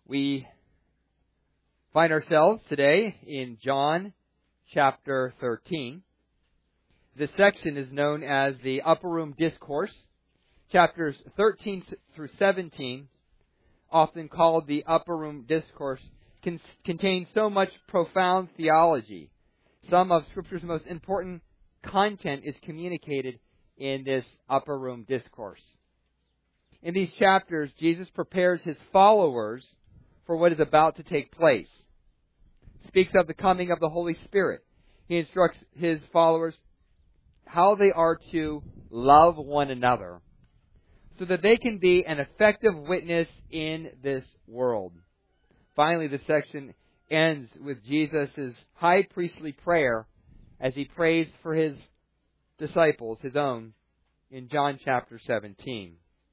We find ourselves today in John chapter 13. This section is known as the Upper Room Discourse. Chapters 13 through 17, often called the Upper Room Discourse, contain so much profound theology. Some of Scripture's most important content is communicated in this Upper Room Discourse. In these chapters, Jesus prepares His followers for what is about to take place. He speaks of the coming of the Holy Spirit. He instructs His followers how they are to love one another so that they can be an effective witness in this world. Finally, this section ends with Jesus' high priestly prayer as He prays for His disciples, His own, in John chapter 17.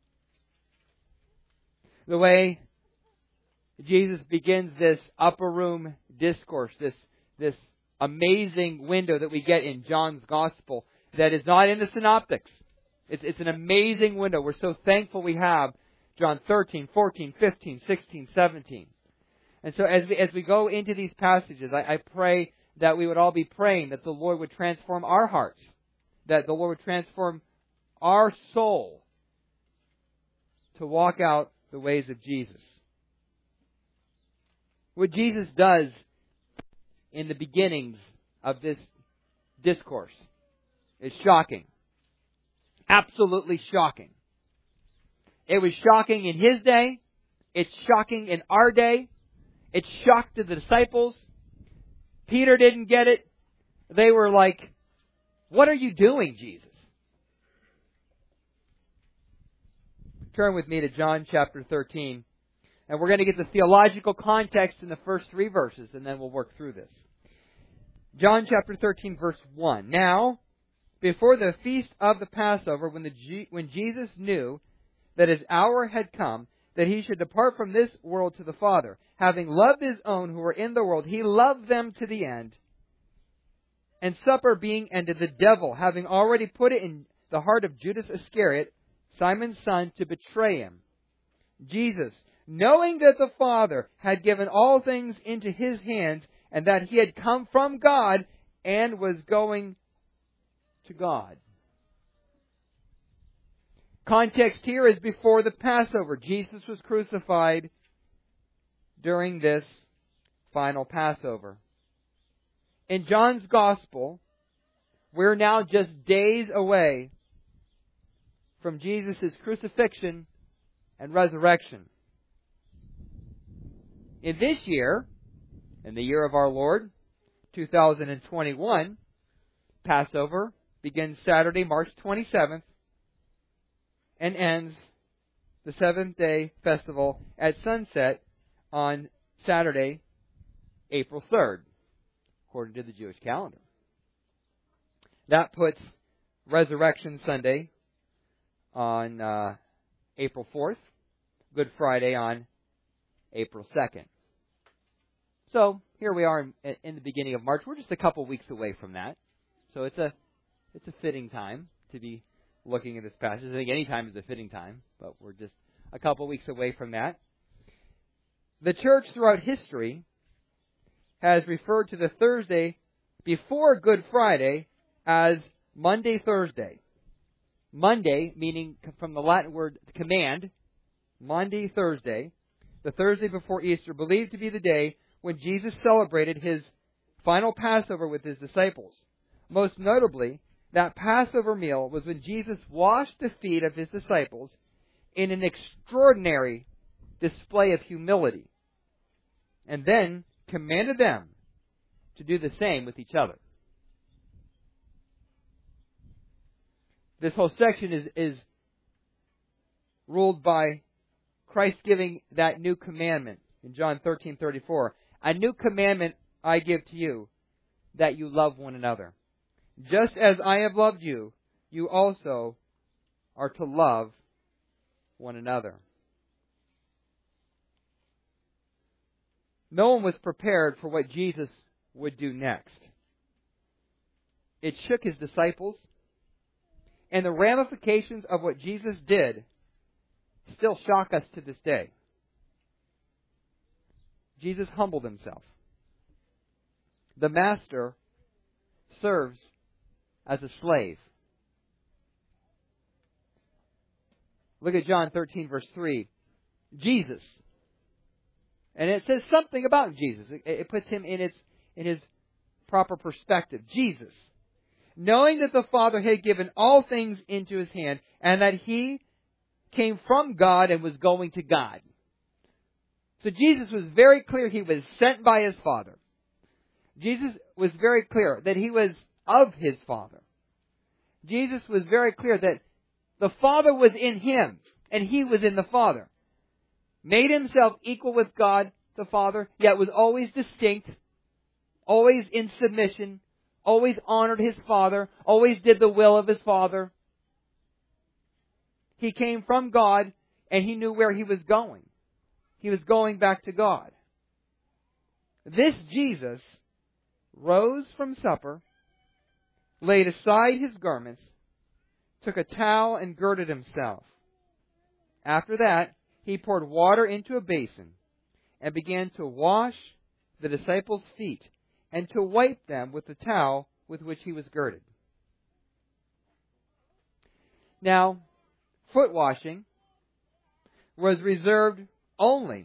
The way Jesus begins this upper room discourse, this amazing window that we get in John's Gospel that is not in the synoptics. It's an amazing window. We're so thankful we have John 13, 14, 15, 16, 17. And so as we go into these passages, I pray that we would all be praying that the Lord would transform our hearts, that the Lord would transform our soul to walk out the ways of Jesus. What Jesus does in the beginnings of this discourse is shocking. Absolutely shocking. It was shocking in His day. It's shocking in our day. It shocked the disciples. Peter didn't get it. They were like, "What are you doing, Jesus?" Turn with me to John chapter 13. And we're going to get the theological context in the first 3 verses, and then we'll work through this. John chapter 13, verse 1. Now, before the feast of the Passover, when Jesus knew that His hour had come, that He should depart from this world to the Father, having loved His own who were in the world, He loved them to the end. And supper being ended, the devil, having already put it in the heart of Judas Iscariot, Simon's son, to betray Him. Jesus, knowing that the Father had given all things into His hands, and that He had come from God and was going to God. Context here is before the Passover. Jesus was crucified during this final Passover. In John's Gospel, we're now just days away from Jesus' crucifixion and resurrection. In this year, in the year of our Lord, 2021, Passover begins Saturday, March 27th, and ends the seventh-day festival at sunset on Saturday, April 3rd, according to the Jewish calendar. That puts Resurrection Sunday on April 4th, Good Friday on April 2nd. So here we are in the beginning of March. We're just a couple weeks away from that. So it's a fitting time to be looking at this passage. I think any time is a fitting time, but we're just a couple weeks away from that. The church throughout history has referred to the Thursday before Good Friday as Maundy Thursday. Monday, meaning from the Latin word command, Maundy Thursday, the Thursday before Easter, believed to be the day when Jesus celebrated His final Passover with His disciples. Most notably, that Passover meal was when Jesus washed the feet of His disciples in an extraordinary display of humility, and then commanded them to do the same with each other. This whole section is ruled by Christ giving that new commandment in John 13:34. A new commandment I give to you, that you love one another. Just as I have loved you, you also are to love one another. No one was prepared for what Jesus would do next. It shook His disciples, and the ramifications of what Jesus did still shock us to this day. Jesus humbled himself. The master serves as a slave. Look at John 13, verse 3. Jesus. And it says something about Jesus. It puts him in his proper perspective. Jesus. Knowing that the Father had given all things into his hand, and that he came from God and was going to God. So Jesus was very clear he was sent by his Father. Jesus was very clear that he was of his Father. Jesus was very clear that the Father was in him, and he was in the Father. Made himself equal with God, the Father, yet was always distinct, always in submission, always honored his Father, always did the will of his Father. He came from God, and he knew where he was going. He was going back to God. This Jesus rose from supper, laid aside his garments, took a towel and girded himself. After that, he poured water into a basin and began to wash the disciples' feet and to wipe them with the towel with which he was girded. Now, foot washing was reserved only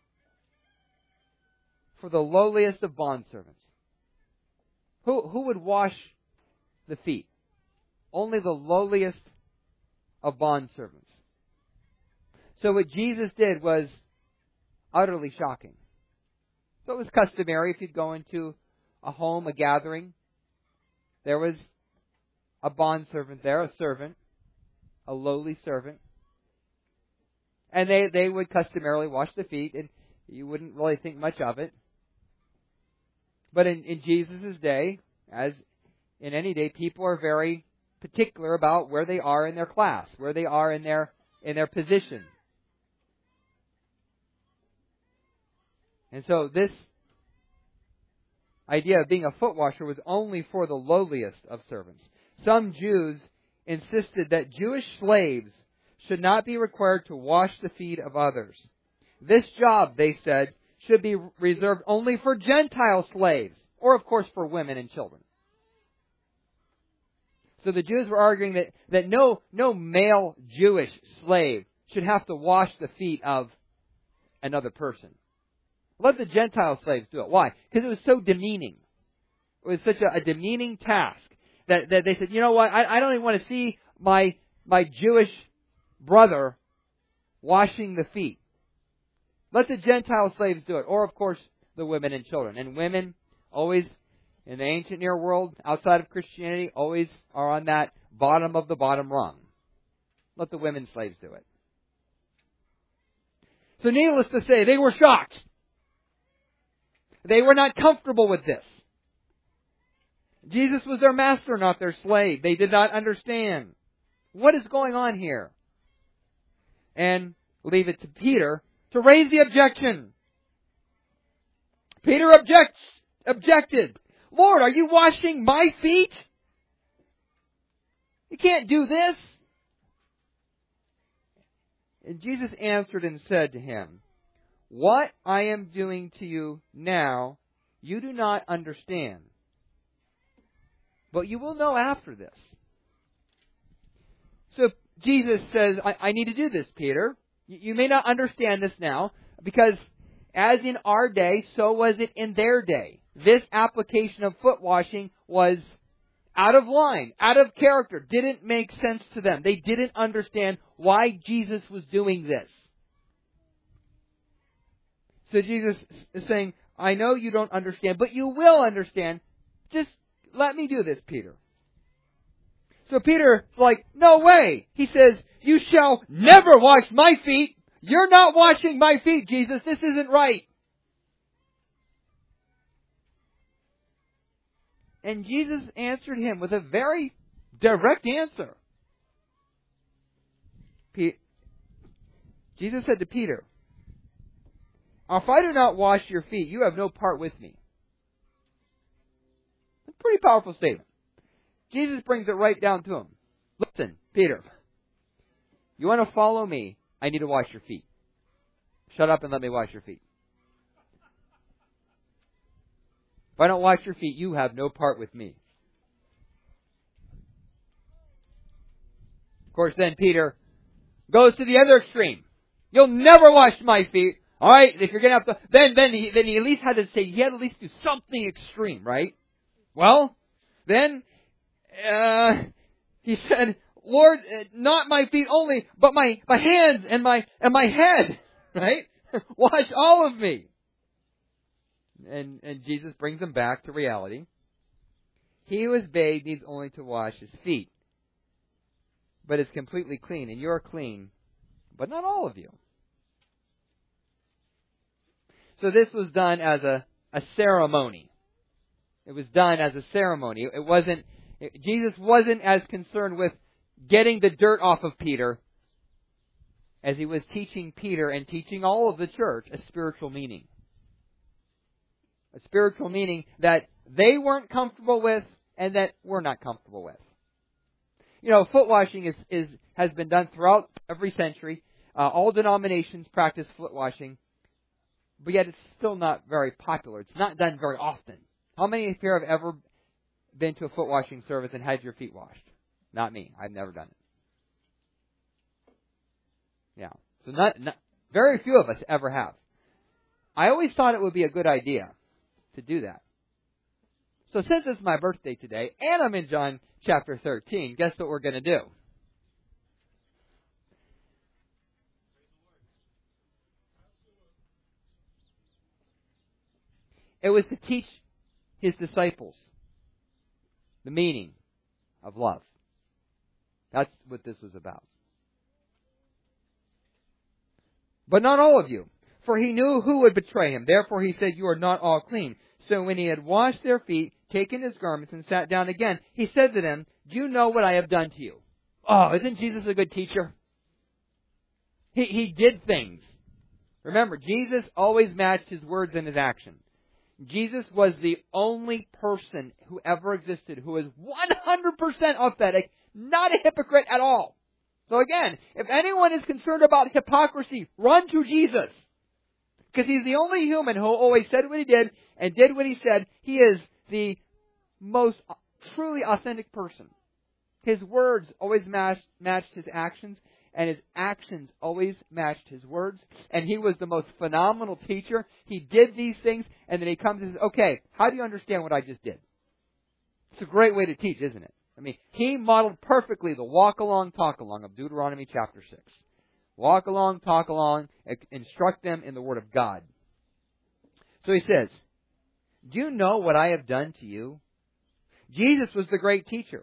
for the lowliest of bondservants. Who would wash the feet? Only the lowliest of bondservants. So what Jesus did was utterly shocking. So it was customary if you'd go into a home, a gathering, there was a bondservant there, a servant, a lowly servant. And they would customarily wash the feet, and you wouldn't really think much of it. But in Jesus' day, as in any day, people are very particular about where they are in their class, where they are in their position. And so this idea of being a foot washer was only for the lowliest of servants. Some Jews insisted that Jewish slaves should not be required to wash the feet of others. This job, they said, should be reserved only for Gentile slaves, or of course for women and children. So the Jews were arguing that no male Jewish slave should have to wash the feet of another person. Let the Gentile slaves do it. Why? Because it was so demeaning. It was such a demeaning task that they said, you know what, I don't even want to see my Jewish brother washing the feet. Let the Gentile slaves do it. Or, of course, the women and children. And women, always, in the ancient Near World, outside of Christianity, always are on that bottom of the bottom rung. Let the women slaves do it. So needless to say, they were shocked. They were not comfortable with this. Jesus was their master, not their slave. They did not understand. What is going on here? And leave it to Peter to raise the objection. Peter objected. Lord, are you washing my feet? You can't do this. And Jesus answered and said to him, what I am doing to you now, you do not understand. But you will know after this. So Jesus says, I need to do this, Peter. You may not understand this now, because as in our day, so was it in their day. This application of foot washing was out of line, out of character, didn't make sense to them. They didn't understand why Jesus was doing this. So Jesus is saying, I know you don't understand, but you will understand. Just let me do this, Peter. So Peter's like, no way. He says, you shall never wash my feet. You're not washing my feet, Jesus. This isn't right. And Jesus answered him with a very direct answer. Jesus said to Peter, if I do not wash your feet, you have no part with me. It's a pretty powerful statement. Jesus brings it right down to him. Listen, Peter, you want to follow me? I need to wash your feet. Shut up and let me wash your feet. If I don't wash your feet, you have no part with me. Of course, then Peter goes to the other extreme. You'll never wash my feet. All right, if you're going to have to, then he at least had to say, he had to at least do something extreme, right? Well, then he said, Lord, not my feet only, but my hands and my head, right? Wash all of me. And Jesus brings him back to reality. He who is bathed needs only to wash his feet, but is completely clean, and you're clean, but not all of you. So this was done as a ceremony. It was done as a ceremony. Jesus wasn't as concerned with getting the dirt off of Peter as he was teaching Peter and teaching all of the church a spiritual meaning. A spiritual meaning that they weren't comfortable with and that we're not comfortable with. You know, foot washing has been done throughout every century. All denominations practice foot washing, but yet it's still not very popular. It's not done very often. How many of you have ever been to a foot washing service and had your feet washed? Not me. I've never done it. Yeah. So not very few of us ever have. I always thought it would be a good idea to do that. So since it's my birthday today, and I'm in John chapter 13, guess what we're going to do? It was to teach his disciples the meaning of love. That's what this was about. But not all of you, for he knew who would betray him. Therefore he said, you are not all clean. So when he had washed their feet, taken his garments, and sat down again, he said to them, do you know what I have done to you? Oh, isn't Jesus a good teacher? He did things. Remember, Jesus always matched his words and his actions. Jesus was the only person who ever existed who was 100% authentic, not a hypocrite at all. So again, if anyone is concerned about hypocrisy, run to Jesus. Because he's the only human who always said what he did and did what he said. He is the most truly authentic person. His words always matched his actions, and his actions always matched his words. And he was the most phenomenal teacher. He did these things, and then he comes and says, okay, how do you understand what I just did? It's a great way to teach, isn't it? I mean, he modeled perfectly the walk along, talk along of Deuteronomy chapter 6. Walk along, talk along, instruct them in the Word of God. So he says, do you know what I have done to you? Jesus was the great teacher.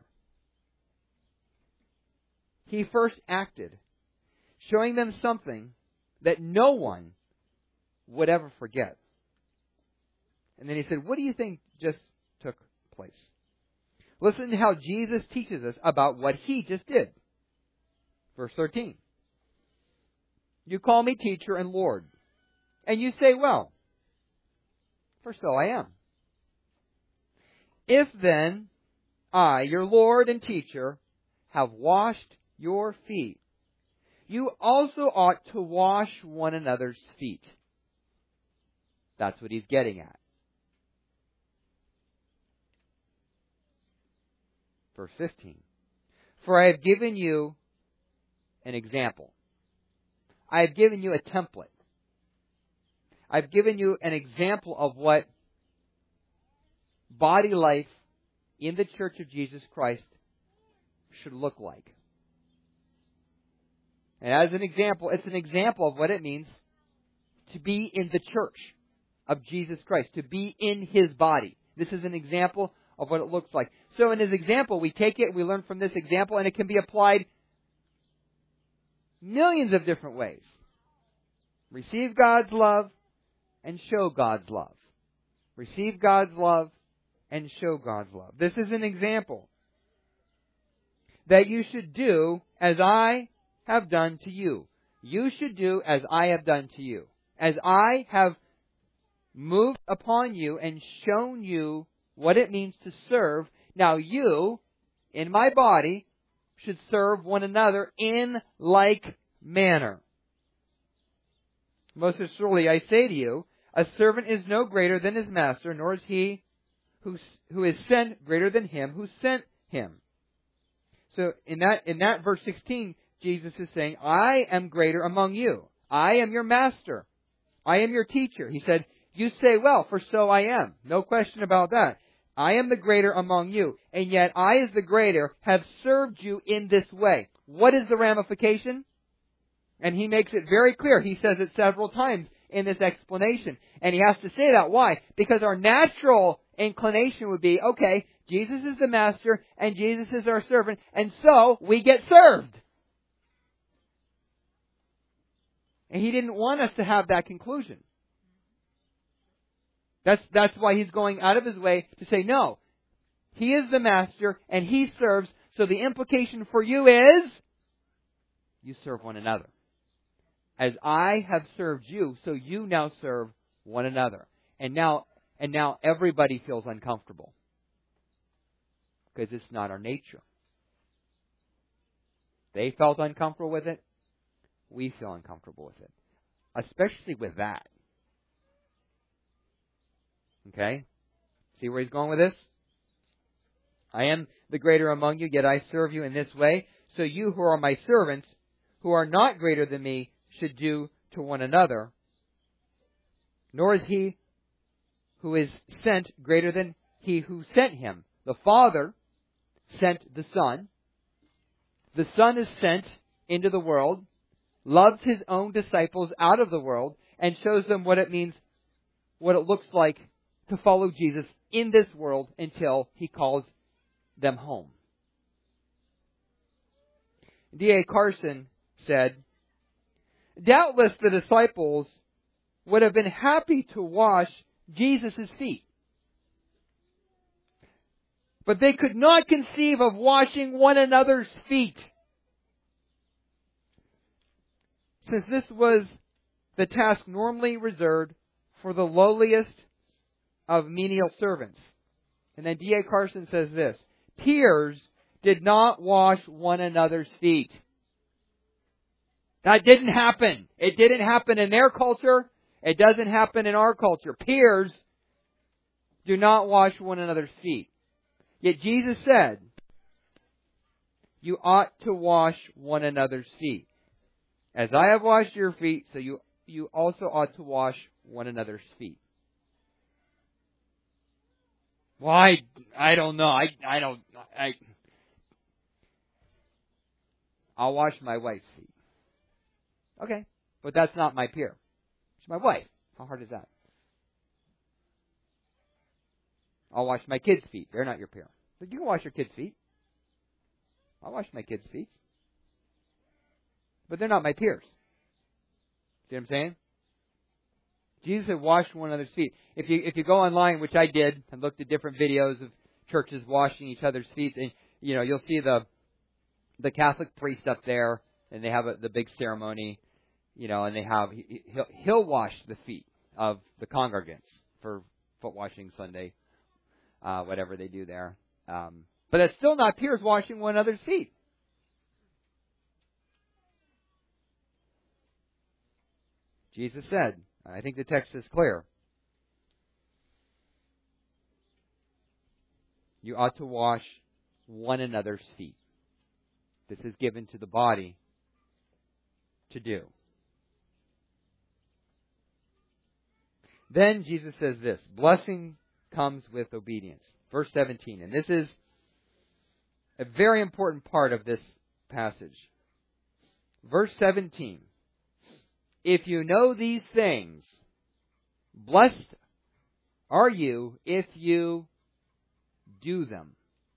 He first acted, showing them something that no one would ever forget. And then he said, what do you think just took place? Listen to how Jesus teaches us about what he just did. Verse 13. You call me teacher and Lord, and you say, well, for so I am. If then I, your Lord and teacher, have washed your feet, you also ought to wash one another's feet. That's what he's getting at. Verse 15. For I have given you an example. I have given you a template. I've given you an example of what body life in the Church of Jesus Christ should look like. And as an example, it's an example of what it means to be in the church of Jesus Christ, to be in His body. This is an example of what it looks like. So in His example, we take it, we learn from this example, and it can be applied millions of different ways. Receive God's love and show God's love. Receive God's love and show God's love. This is an example that you should do as I have done to you. You should do as I have done to you. As I have moved upon you and shown you what it means to serve, now you, in my body, should serve one another in like manner. Most assuredly, I say to you, a servant is no greater than his master, nor is he who is sent greater than him who sent him. So in that verse 16, Jesus is saying, I am greater among you. I am your master. I am your teacher. He said, you say well, for so I am. No question about that. I am the greater among you, and yet I, as the greater, have served you in this way. What is the ramification? And he makes it very clear. He says it several times in this explanation. And he has to say that. Why? Because our natural inclination would be, okay, Jesus is the master, and Jesus is our servant, and so we get served. And he didn't want us to have that conclusion. That's why he's going out of his way to say, no, he is the master and he serves. So the implication for you is, you serve one another. As I have served you, so you now serve one another. And now everybody feels uncomfortable. Because it's not our nature. They felt uncomfortable with it. We feel uncomfortable with it. Especially with that. Okay? See where he's going with this? I am the greater among you, yet I serve you in this way. So you who are my servants, who are not greater than me, should do to one another. Nor is he who is sent greater than he who sent him. The Father sent the Son. The Son is sent into the world, loves his own disciples out of the world, and shows them what it means, what it looks like to follow Jesus in this world until he calls them home. D.A. Carson said, doubtless the disciples would have been happy to wash Jesus' feet. But they could not conceive of washing one another's feet. Since this was the task normally reserved for the lowliest of menial servants. And then D.A. Carson says this, peers did not wash one another's feet. That didn't happen. It didn't happen in their culture. It doesn't happen in our culture. Peers do not wash one another's feet. Yet Jesus said, you ought to wash one another's feet. As I have washed your feet, so you also ought to wash one another's feet. Well, I don't know. I'll wash my wife's feet. Okay, but that's not my peer. It's my wife. How hard is that? I'll wash my kids' feet. They're not your peer. But you can wash your kids' feet. I'll wash my kids' feet. But they're not my peers. See what I'm saying? Jesus had washed one another's feet. If you go online, which I did, and looked at different videos of churches washing each other's feet, and you'll see the Catholic priest up there, and they have the big ceremony, and he'll wash the feet of the congregants for foot washing Sunday, whatever they do there. But it's still not peers washing one another's feet. Jesus said, I think the text is clear, you ought to wash one another's feet. This is given to the body to do. Then Jesus says this, blessing comes with obedience. Verse 17, and this is a very important part of this passage. Verse 17, if you know these things, blessed are you if you do them.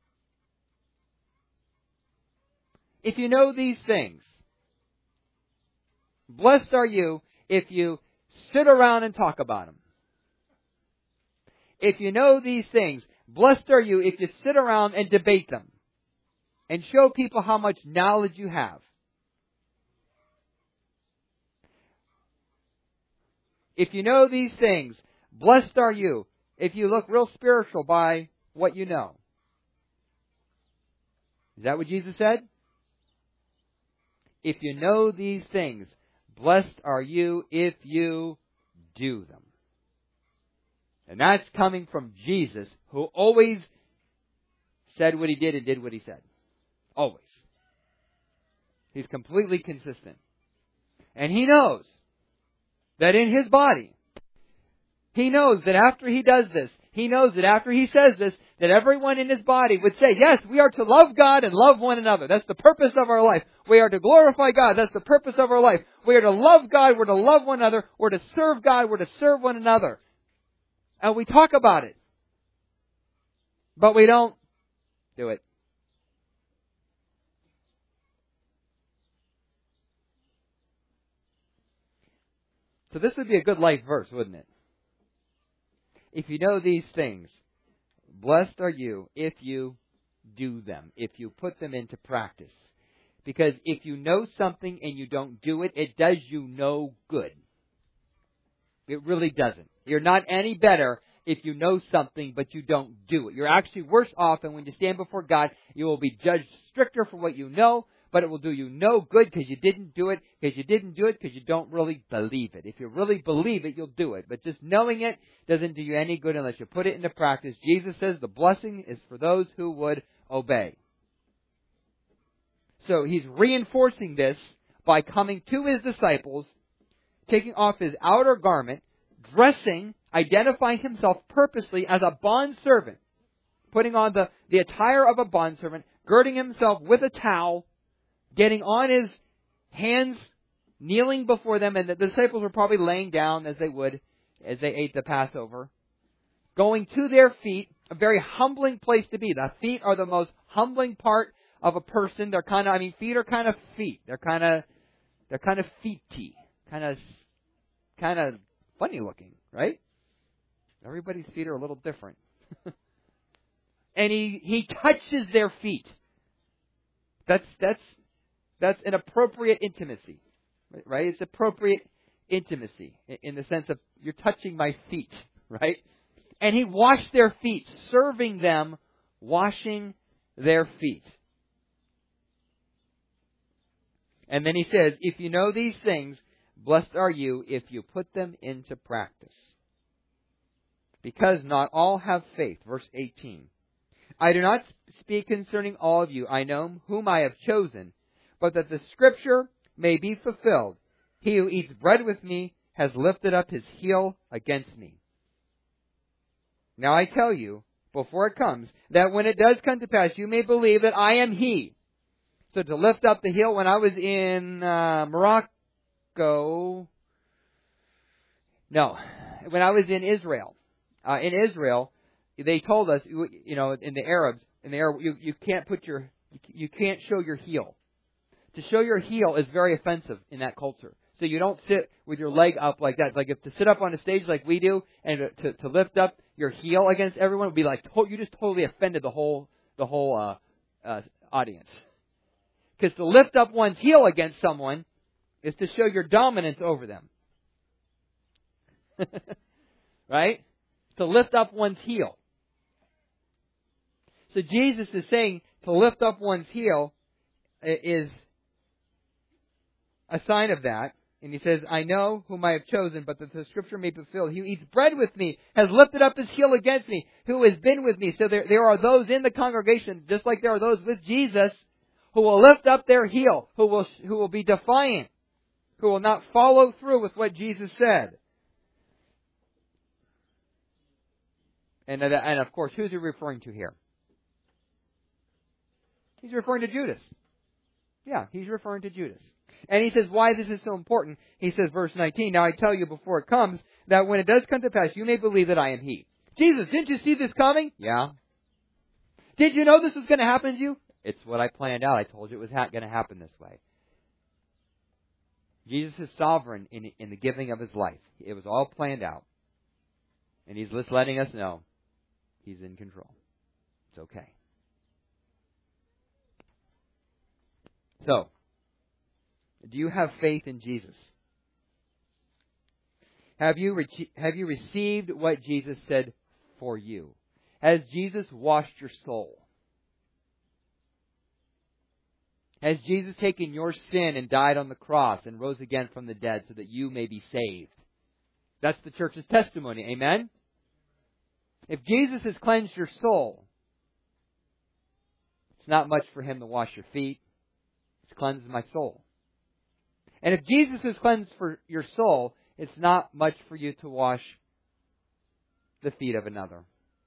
If you know these things, blessed are you if you sit around and talk about them. If you know these things, blessed are you if you sit around and debate them and show people how much knowledge you have. If you know these things, blessed are you if you look real spiritual by what you know. Is that what Jesus said? If you know these things, blessed are you if you do them. And that's coming from Jesus, who always said what He did and did what He said. Always. He's completely consistent. And He knows that in His body, He knows that after He does this, He knows that after He says this, that everyone in His body would say, yes, we are to love God and love one another. That's the purpose of our life. We are to glorify God. That's the purpose of our life. We are to love God. We're to love one another. We're to serve God. We're to serve one another. And we talk about it. But we don't do it. So this would be a good life verse, wouldn't it? If you know these things, blessed are you if you do them, if you put them into practice. Because if you know something and you don't do it, it does you no good. It really doesn't. You're not any better if you know something but you don't do it. You're actually worse off, and when you stand before God, you will be judged stricter for what you know, but it will do you no good because you didn't do it, because you don't really believe it. If you really believe it, you'll do it. But just knowing it doesn't do you any good unless you put it into practice. Jesus says the blessing is for those who would obey. So He's reinforcing this by coming to His disciples, taking off His outer garment, dressing, identifying Himself purposely as a bondservant, putting on the attire of a bondservant, girding Himself with a towel, getting on His hands, kneeling before them, and the disciples were probably laying down as they would as they ate the Passover, going to their feet, a very humbling place to be. The feet are the most humbling part of a person. They're feet are kind of feet. They're kind of feety, kind of funny looking, right? Everybody's feet are a little different. And he touches their feet. That's an appropriate intimacy, right? It's appropriate intimacy in the sense of you're touching my feet, right? And He washed their feet, serving them, washing their feet. And then He says, if you know these things, blessed are you if you put them into practice. Because not all have faith. Verse 18. I do not speak concerning all of you. I know whom I have chosen, but that the Scripture may be fulfilled. He who eats bread with me has lifted up his heel against me. Now I tell you, before it comes, that when it does come to pass, you may believe that I am He. So to lift up the heel, when I was in when I was in Israel. In Israel, they told us, in the Arab, you can't show your heel. To show your heel is very offensive in that culture. So you don't sit with your leg up like that. It's like if to sit up on a stage like we do and to lift up your heel against everyone would be like you just totally offended the whole audience. Because to lift up one's heel against someone is to show your dominance over them. Right? To lift up one's heel. So Jesus is saying to lift up one's heel is a sign of that. And He says, I know whom I have chosen, but that the Scripture may be fulfilled. He who eats bread with me has lifted up his heel against me, who has been with me. So there are those in the congregation, just like there are those with Jesus, who will lift up their heel, who will be defiant, who will not follow through with what Jesus said. And of course, who's He referring to here? He's referring to Judas. Yeah, He's referring to Judas. And He says why this is so important. He says, verse 19, now I tell you before it comes, that when it does come to pass, you may believe that I am He. Jesus, didn't you see this coming? Yeah. Did you know this was going to happen to you? It's what I planned out. I told you it was going to happen this way. Jesus is sovereign in the giving of His life. It was all planned out. And He's just letting us know He's in control. It's okay. So, do you have faith in Jesus? Have you received what Jesus said for you? Has Jesus washed your soul? Has Jesus taken your sin and died on the cross and rose again from the dead so that you may be saved? That's the church's testimony. Amen? If Jesus has cleansed your soul, it's not much for Him to wash your feet. It's cleansed my soul. And if Jesus has cleansed for your soul, it's not much for you to wash the feet of another.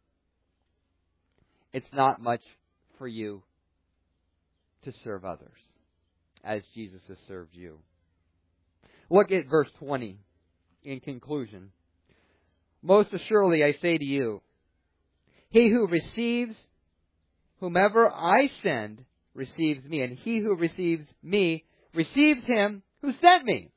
It's not much for you to serve others as Jesus has served you. Look at verse 20 in conclusion. Most assuredly I say to you, he who receives whomever I send receives me, and he who receives me receives him who sent me.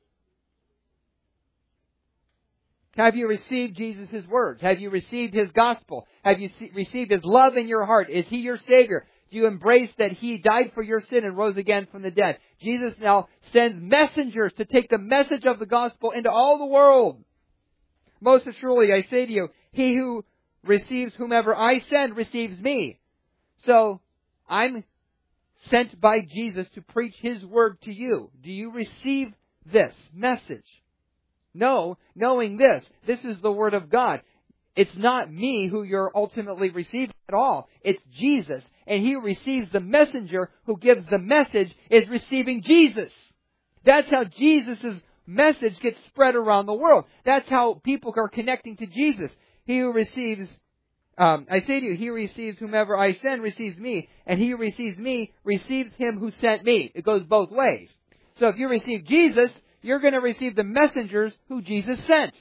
Have you received Jesus' words? Have you received His gospel? Have you received His love in your heart? Is He your Savior? Do you embrace that He died for your sin and rose again from the dead? Jesus now sends messengers to take the message of the gospel into all the world. Most assuredly, I say to you, he who receives whomever I send receives me. So, I'm sent by Jesus to preach His word to you. Do you receive this message? No, knowing this is the Word of God. It's not me who you're ultimately receiving at all. It's Jesus. And he who receives the messenger who gives the message is receiving Jesus. That's how Jesus' message gets spread around the world. That's how people are connecting to Jesus. He who receives, I say to you, he who receives whomever I send receives me, and he who receives me receives him who sent me. It goes both ways. So if you receive Jesus, you're going to receive the messengers who Jesus sent.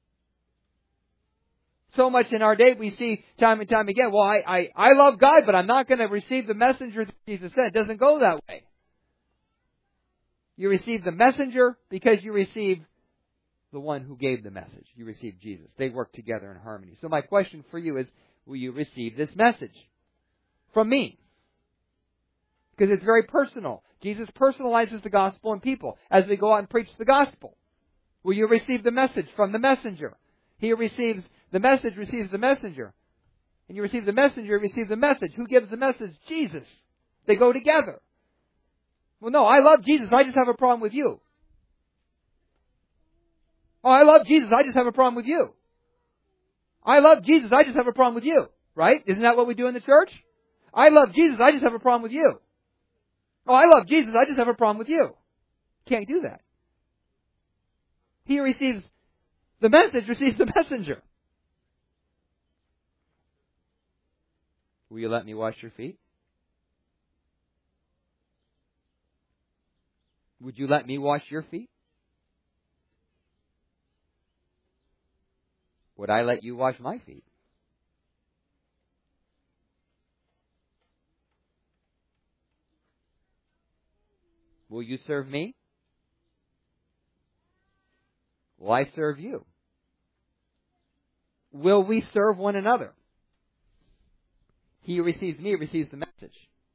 So much in our day we see time and time again, well, I love God, but I'm not going to receive the messenger that Jesus sent. It doesn't go that way. You receive the messenger because you receive the one who gave the message. You receive Jesus. They work together in harmony. So my question for you is, will you receive this message from me? Because it's very personal. Jesus personalizes the gospel in people as they go out and preach the gospel. Will you receive the message from the messenger? He who receives the message receives the messenger. And you receive the messenger, you receive the message. Who gives the message? Jesus. They go together. Well, no, I love Jesus. I just have a problem with you. Oh, I love Jesus. I just have a problem with you. I love Jesus. I just have a problem with you. Right? Isn't that what we do in the church? I love Jesus. I just have a problem with you. Oh, I love Jesus. I just have a problem with you. Can't do that. He who receives the message receives the messenger. Will you let me wash your feet? Would you let me wash your feet? Would I let you wash my feet? Will you serve me? Will I serve you? Will we serve one another? He who receives me receives the message.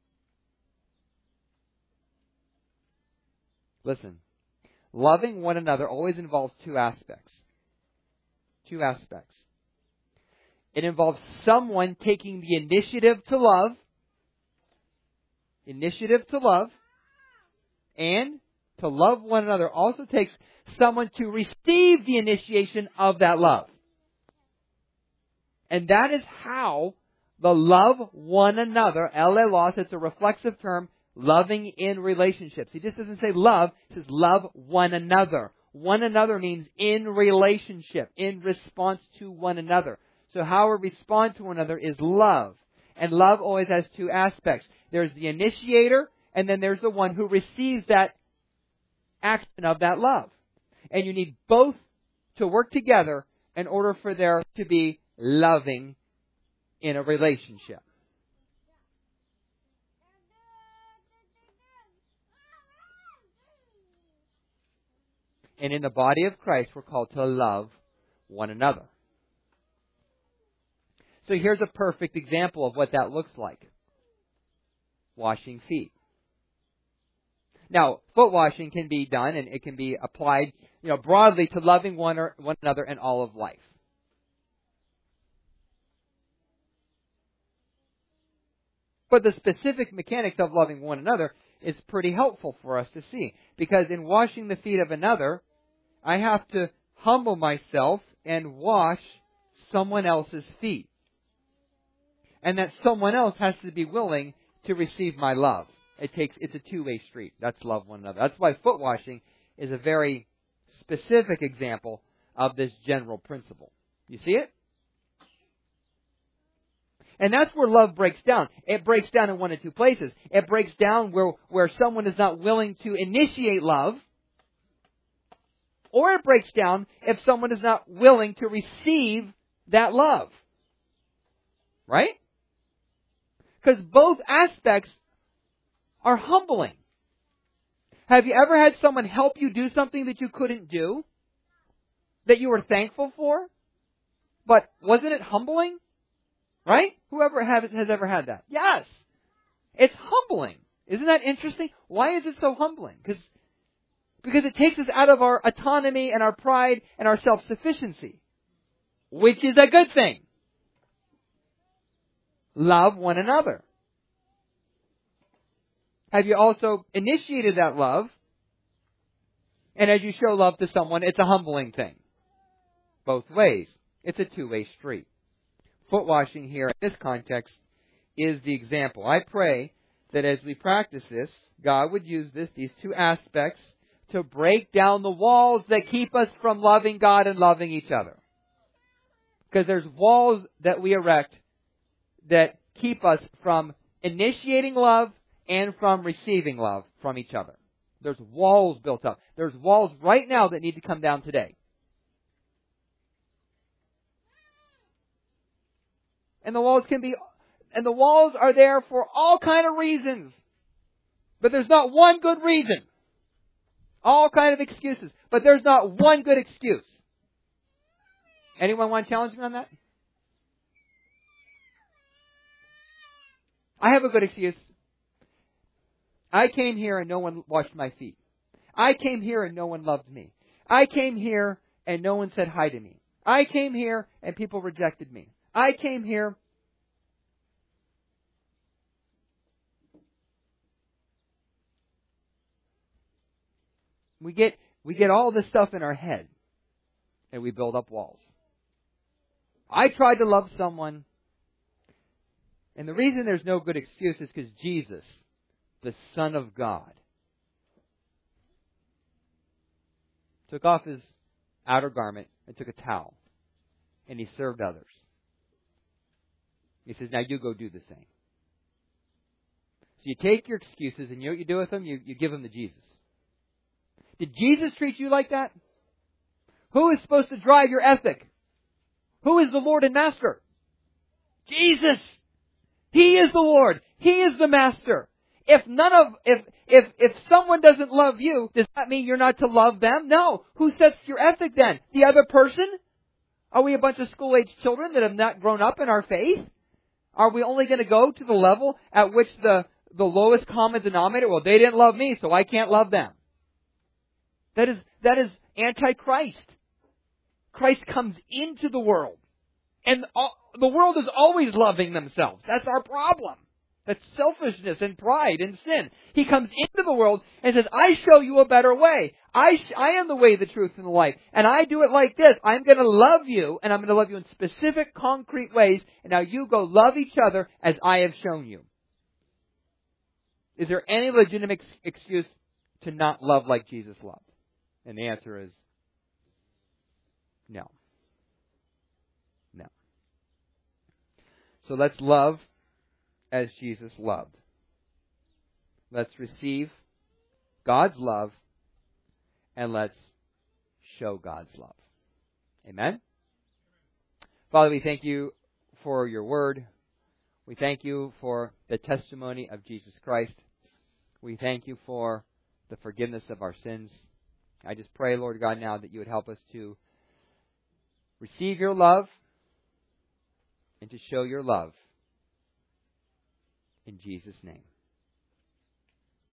Listen, loving one another always involves two aspects. Two aspects. It involves someone taking the initiative to love. Initiative to love. And to love one another also takes someone to receive the initiation of that love. And that is how the love one another, elelos, it's a reflexive term, loving in relationships. He just doesn't say love, he says love one another. One another means in relationship, in response to one another. So how we respond to one another is love. And love always has two aspects. There's the initiator, and then there's the one who receives that action of that love. And you need both to work together in order for there to be loving in a relationship. And in the body of Christ, we're called to love one another. So here's a perfect example of what that looks like. Washing feet. Now, foot washing can be done and it can be applied, broadly to loving one another in all of life. But the specific mechanics of loving one another is pretty helpful for us to see. Because in washing the feet of another, I have to humble myself and wash someone else's feet. and that someone else has to be willing to receive my love. It's a two-way street. That's love one another. That's why foot washing is a very specific example of this general principle. You see it? And that's where love breaks down. It breaks down in one of two places. It breaks down where someone is not willing to initiate love, or it breaks down if someone is not willing to receive that love. Right? Because both aspects are humbling. Have you ever had someone help you do something that you couldn't do? That you were thankful for? But wasn't it humbling? Right? Whoever has ever had that? Yes. It's humbling. Isn't that interesting? Why is it so humbling? Because it takes us out of our autonomy and our pride and our self-sufficiency. Which is a good thing. Love one another. Have you also initiated that love? And as you show love to someone, it's a humbling thing. Both ways. It's a two-way street. Foot washing here in this context is the example. I pray that as we practice this, God would use these two aspects to break down the walls that keep us from loving God and loving each other. Because there's walls that we erect that keep us from initiating love and from receiving love from each other. There's walls built up. There's walls right now that need to come down today. And the walls are there for all kind of reasons. But there's not one good reason. All kind of excuses. But there's not one good excuse. Anyone want to challenge me on that? I have a good excuse. I came here and no one washed my feet. I came here and no one loved me. I came here and no one said hi to me. I came here and people rejected me. I came here. We get all this stuff in our head and we build up walls. I tried to love someone, and the reason there's no good excuse is because Jesus, the Son of God, took off his outer garment and took a towel, and he served others. He says, now you go do the same. So you take your excuses, and you know what you do with them? You give them to Jesus. Did Jesus treat you like that? Who is supposed to drive your ethic? Who is the Lord and Master? Jesus! He is the Lord. He is the Master. If someone doesn't love you, does that mean you're not to love them? No. Who sets your ethic then? The other person? Are we a bunch of school-age children that have not grown up in our faith? Are we only going to go to the level at which the lowest common denominator, well, they didn't love me, so I can't love them. That is anti-Christ. Christ comes into the world. And the world is always loving themselves. That's our problem. That's selfishness and pride and sin. He comes into the world and says, I show you a better way. I am the way, the truth, and the life. And I do it like this. I'm going to love you, and I'm going to love you in specific, concrete ways. And now you go love each other as I have shown you. Is there any legitimate excuse to not love like Jesus loved? And the answer is no. No. So let's love as Jesus loved. Let's receive God's love and let's show God's love. Amen? Father, we thank you for your word. We thank you for the testimony of Jesus Christ. We thank you for the forgiveness of our sins. I just pray, Lord God, now that you would help us to receive your love and to show your love. In Jesus' name.